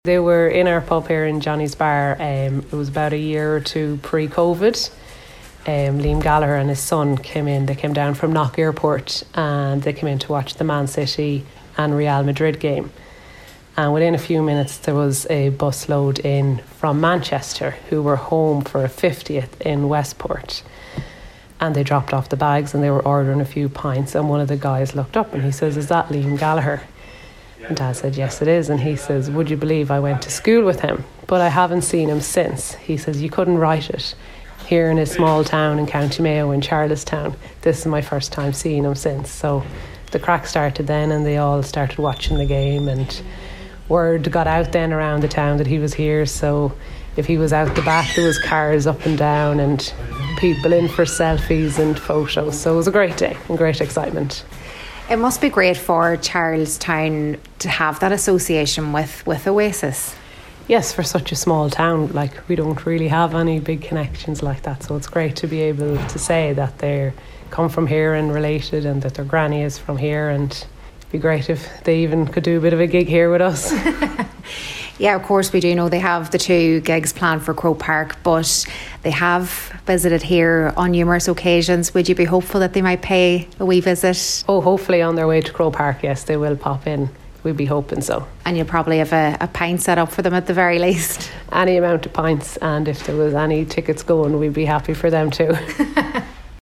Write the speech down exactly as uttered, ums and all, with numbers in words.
They were in our pub here in Johnny's Bar. Um, it was about a year or two pre-COVID. Um, Liam Gallagher and his son came in. They came down from Knock Airport and they came in to watch the Man City and Real Madrid game. And within a few minutes there was a busload in from Manchester who were home for a fiftieth in Westport. And they dropped off the bags and they were ordering a few pints, and one of the guys looked up and he says, "Is that Liam Gallagher?" And Dad said, "Yes, it is." And he says, "Would you believe I went to school with him, but I haven't seen him since." He says, "You couldn't write it. Here in a small town in County Mayo in Charlestown, this is my first time seeing him since." So the crack started then and they all started watching the game, and word got out then around the town that he was here. So if he was out the back, there was cars up and down and people in for selfies and photos. So it was a great day and great excitement. It must be great for Charlestown to have that association with, with Oasis. Yes, for such a small town, like we don't really have any big connections like that. So it's great to be able to say that they come from here and related, and that their granny is from here, and it'd be great if they even could do a bit of a gig here with us. Yeah, of course we do know they have the two gigs planned for Croke Park, but they have visited here on numerous occasions. Would you be hopeful that they might pay a wee visit? Oh, hopefully on their way to Croke Park, yes, they will pop in. We'd be hoping so. And you'll probably have a, a pint set up for them at the very least. Any amount of pints, and if there was any tickets going, we'd be happy for them too.